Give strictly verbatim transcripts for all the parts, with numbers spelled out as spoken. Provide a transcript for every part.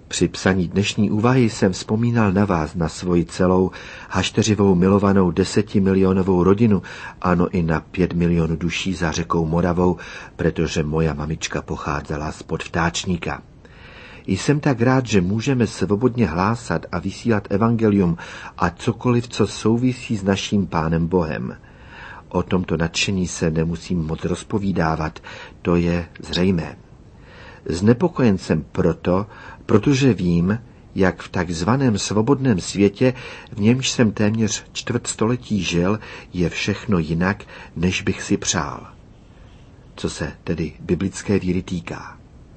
Při psaní dnešní úvahy jsem vzpomínal na vás, na svoji celou hašteřivou milovanou desetimilionovou rodinu, ano i na pět milionů duší za řekou Moravou, protože moja mamička pocházela spod Vtáčníka. Jsem tak rád, že můžeme svobodně hlásat a vysílat evangelium a cokoliv, co souvisí s naším Pánem Bohem. O tomto nadšení se nemusím moc rozpovídávat, to je zřejmé. Znepokojen jsem proto, protože vím, jak v takzvaném svobodném světě, v němž jsem téměř čtvrt století žil, je všechno jinak, než bych si přál. Co se tedy biblické víry týká.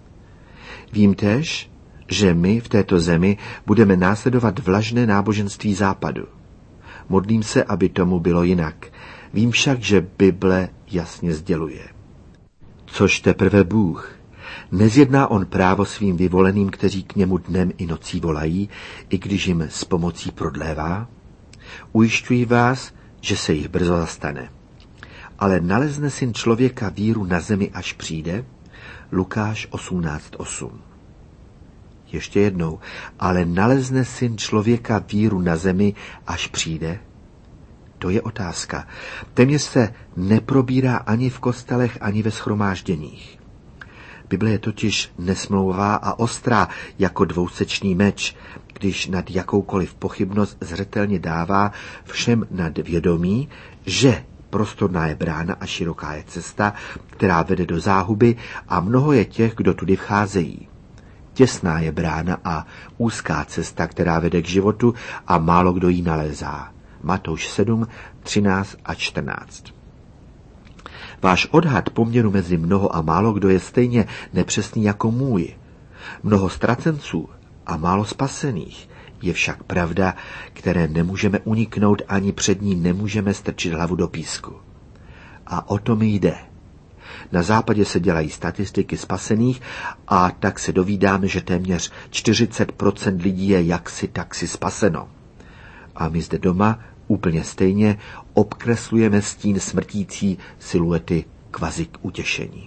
Vím též, že my v této zemi budeme následovat vlažné náboženství západu. Modlím se, aby tomu bylo jinak. Vím však, že Bible jasně sděluje. Což teprve Bůh. Nezjedná on právo svým vyvoleným, kteří k němu dnem i nocí volají, i když jim s pomocí prodlévá? Ujišťuji vás, že se jich brzo zastane. Ale nalezne syn člověka víru na zemi, až přijde? Lukáš osmnáct osm. Ještě jednou. Ale nalezne syn člověka víru na zemi, až přijde? To je otázka. Téměř se neprobírá ani v kostelech, ani ve shromážděních. Bible je totiž nesmlouvavá a ostrá jako dvousečný meč, když nad jakoukoliv pochybnost zřetelně dává všem nad vědomí, že prostorná je brána a široká je cesta, která vede do záhuby a mnoho je těch, kdo tudy vcházejí. Těsná je brána a úzká cesta, která vede k životu a málo kdo ji nalézá. Matouš sedm, třináct a čtrnáct. Váš odhad poměru mezi mnoho a málo kdo je stejně nepřesný jako můj. Mnoho ztracenců a málo spasených je však pravda, které nemůžeme uniknout, ani před ní nemůžeme strčit hlavu do písku. A o to mi jde. Na západě se dělají statistiky spasených a tak se dovídáme, že téměř čtyřicet procent lidí je jaksi taksi spaseno. A my zde doma úplně stejně obkreslujeme stín smrtící siluety kvazi k utěšení.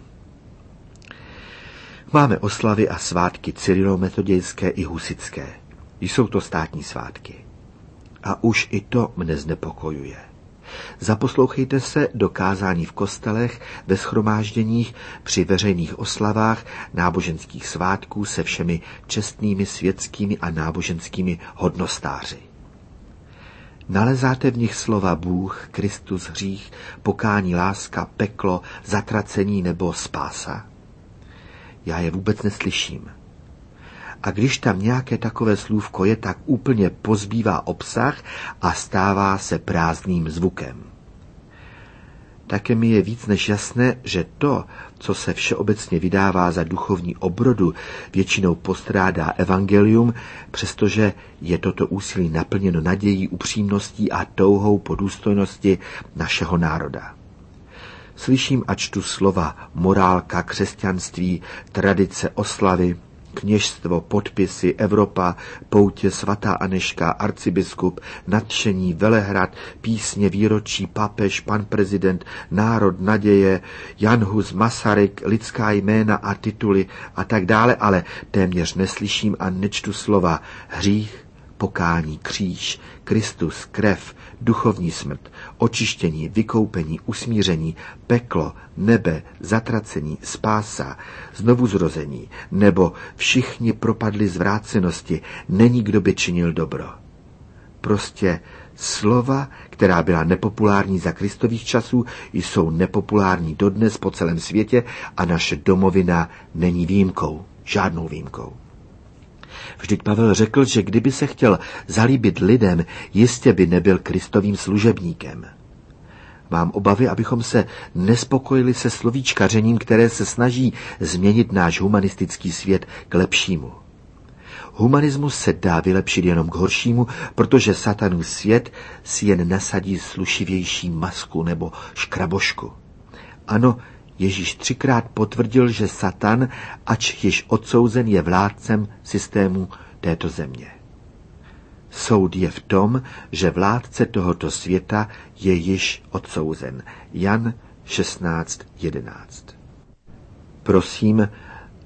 Máme oslavy a svátky cyrilometodějské i husitské. Jsou to státní svátky. A už i to mne znepokojuje. Zaposlouchejte se do kázání v kostelech, ve shromážděních, při veřejných oslavách, náboženských svátků se všemi čestnými světskými a náboženskými hodnostáři. Nalezáte v nich slova Bůh, Kristus, hřích, pokání, láska, peklo, zatracení nebo spása? Já je vůbec neslyším. A když tam nějaké takové slůvko je, tak úplně pozbývá obsah a stává se prázdným zvukem. Také mi je víc než jasné, že to, co se všeobecně vydává za duchovní obrodu, většinou postrádá evangelium, přestože je toto úsilí naplněno nadějí, upřímností a touhou po důstojnosti našeho národa. Slyším a čtu slova morálka, křesťanství, tradice, oslavy, kněžstvo, podpisy, Evropa, poutě, svatá Anežka, arcibiskup, nadšení, Velehrad, písně, výročí, papež, pan prezident, národ, naděje, Jan Hus, Masaryk, lidská jména a tituly a tak dále, ale téměř neslyším a nečtu slova hřích, pokání, kříž, Kristus, krev, duchovní smrt, očištění, vykoupení, usmíření, peklo, nebe, zatracení, spása, znovuzrození, nebo všichni propadli zvrácenosti, není kdo by činil dobro. Prostě slova, která byla nepopulární za Kristových časů, jsou nepopulární dodnes po celém světě a naše domovina není výjimkou, žádnou výjimkou. Vždyť Pavel řekl, že kdyby se chtěl zalíbit lidem, jistě by nebyl Kristovým služebníkem. Mám obavy, abychom se nespokojili se slovíčkařením, které se snaží změnit náš humanistický svět k lepšímu. Humanismus se dá vylepšit jenom k horšímu, protože satanův svět si jen nasadí slušivější masku nebo škrabošku. Ano, Ježíš třikrát potvrdil, že Satan, ač již odsouzen, je vládcem systému této země. Soud je v tom, že vládce tohoto světa je již odsouzen. Jan šestnáct jedenáct. Prosím,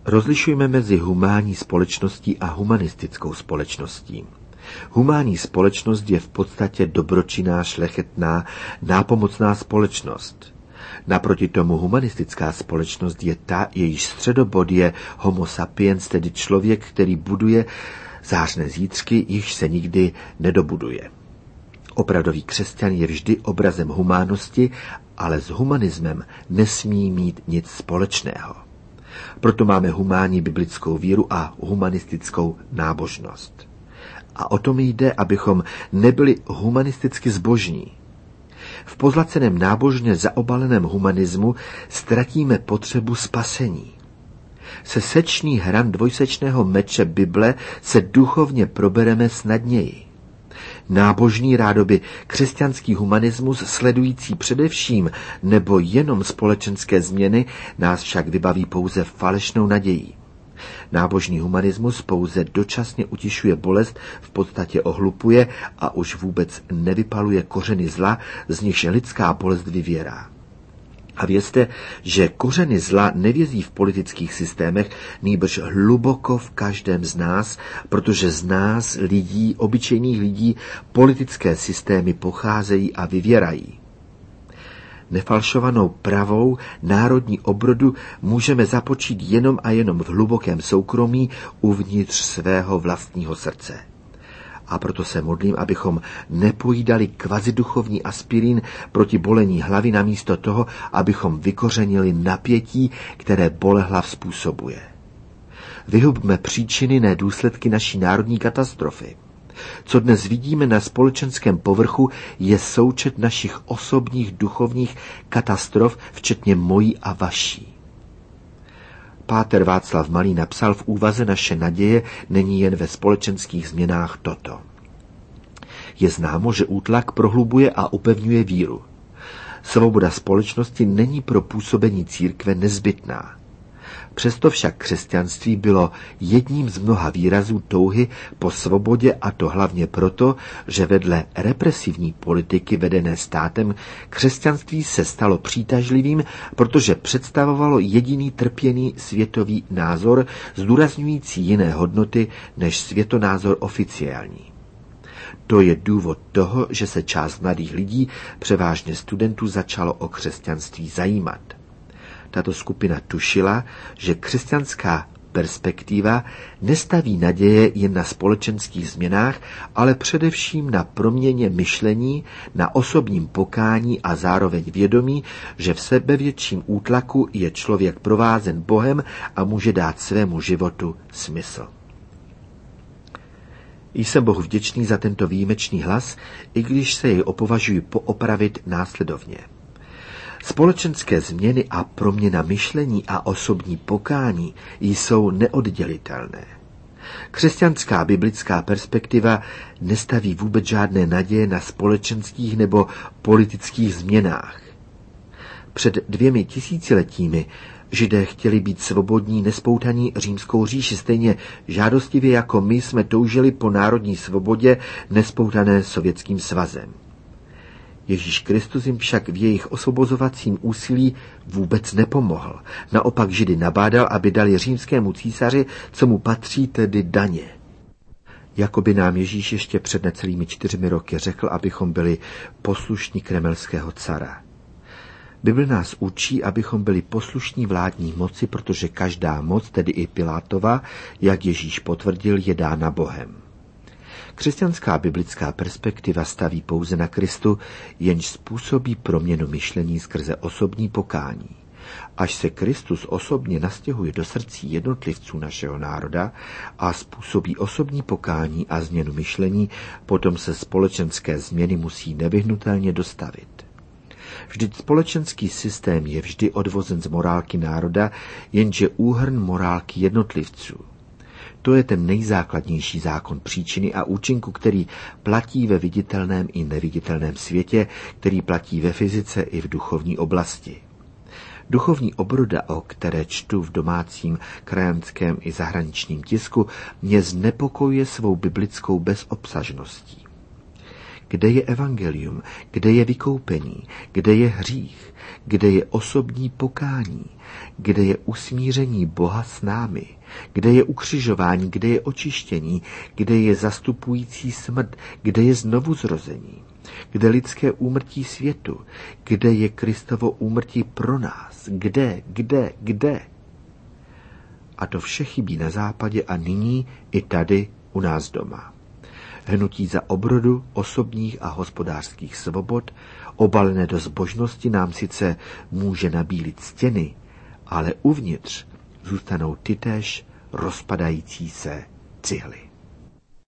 Rozlišujeme mezi humánní společností a humanistickou společností. Humánní společnost je v podstatě dobročinná, šlechetná, nápomocná společnost. Naproti tomu humanistická společnost je ta, jejíž středobod je homo sapiens, tedy člověk, který buduje zářné zítřky, již se nikdy nedobuduje. Opravdový křesťan je vždy obrazem humánnosti, ale s humanismem nesmí mít nic společného. Proto máme humánní biblickou víru a humanistickou nábožnost. A o tom jde, abychom nebyli humanisticky zbožní. V pozlaceném nábožně zaobaleném humanismu ztratíme potřebu spasení. Se sečných hran dvojsečného meče Bible se duchovně probereme snadněji. Nábožný, rádoby křesťanský humanismus, sledující především nebo jenom společenské změny, nás však vybaví pouze falešnou nadějí. Nábožný humanismus pouze dočasně utišuje bolest, v podstatě ohlupuje a už vůbec nevypaluje kořeny zla, z nichž lidská bolest vyvěrá. A vězte, že kořeny zla nevězí v politických systémech, nýbrž hluboko v každém z nás, protože z nás, lidí, obyčejných lidí, politické systémy pocházejí a vyvěrají. Nefalšovanou pravou národní obrodu můžeme započít jenom a jenom v hlubokém soukromí uvnitř svého vlastního srdce. A proto se modlím, abychom nepojídali kvaziduchovní aspirín proti bolení hlavy namísto toho, abychom vykořenili napětí, které bolehlav způsobuje. Vyhubme příčiny, ne důsledky naší národní katastrofy. Co dnes vidíme na společenském povrchu, je součet našich osobních duchovních katastrof, včetně mojí a vaší. Páter Václav Malý napsal v úvaze Naše naděje není jen ve společenských změnách toto. Je známo, že útlak prohlubuje a upevňuje víru. Svoboda společnosti není pro působení církve nezbytná. Přesto však křesťanství bylo jedním z mnoha výrazů touhy po svobodě, a to hlavně proto, že vedle represivní politiky vedené státem křesťanství se stalo přitažlivým, protože představovalo jediný trpěný světový názor, zdůrazňující jiné hodnoty než světonázor oficiální. To je důvod toho, že se část mladých lidí, převážně studentů, začalo o křesťanství zajímat. Tato skupina tušila, že křesťanská perspektiva nestaví naděje jen na společenských změnách, ale především na proměně myšlení, na osobním pokání a zároveň vědomí, že v sebevětším útlaku je člověk provázen Bohem a může dát svému životu smysl. Jsem Bohu vděčný za tento výjimečný hlas, i když se jej opovažuji poopravit následovně. Společenské změny a proměna myšlení a osobní pokání jsou neoddělitelné. Křesťanská biblická perspektiva nestaví vůbec žádné naděje na společenských nebo politických změnách. Před dvěmi tisíciletími Židé chtěli být svobodní, nespoutaní římskou říši, stejně žádostivě jako my jsme toužili po národní svobodě, nespoutané Sovětským svazem. Ježíš Kristus jim však v jejich osvobozovacím úsilí vůbec nepomohl. Naopak Židy nabádal, aby dali římskému císaři, co mu patří, tedy daně. Jakoby nám Ježíš ještě před necelými čtyřmi roky řekl, abychom byli poslušní kremelského cara. Bible nás učí, abychom byli poslušní vládní moci, protože každá moc, tedy i Pilátova, jak Ježíš potvrdil, je dána Bohem. Křesťanská biblická perspektiva staví pouze na Kristu, jenž způsobí proměnu myšlení skrze osobní pokání. Až se Kristus osobně nastěhuje do srdcí jednotlivců našeho národa a způsobí osobní pokání a změnu myšlení, potom se společenské změny musí nevyhnutelně dostavit. Vždyť společenský systém je vždy odvozen z morálky národa, jenže úhrn morálky jednotlivců. To je ten nejzákladnější zákon příčiny a účinku, který platí ve viditelném i neviditelném světě, který platí ve fyzice i v duchovní oblasti. Duchovní obroda, o které čtu v domácím, krajanském i zahraničním tisku, mě znepokojuje svou biblickou bezobsažností. Kde je evangelium? Kde je vykoupení? Kde je hřích? Kde je osobní pokání? Kde je usmíření Boha s námi? Kde je ukřižování? Kde je očištění? Kde je zastupující smrt? Kde je znovuzrození? Kde lidské úmrtí světu? Kde je Kristovo úmrtí pro nás? Kde, kde, kde? A to vše chybí na západě a nyní i tady u nás doma. Hnutí za obrodu osobních a hospodářských svobod, obalené do zbožnosti, nám sice může nabílit stěny, ale uvnitř zůstanou tytéž rozpadající se cihly.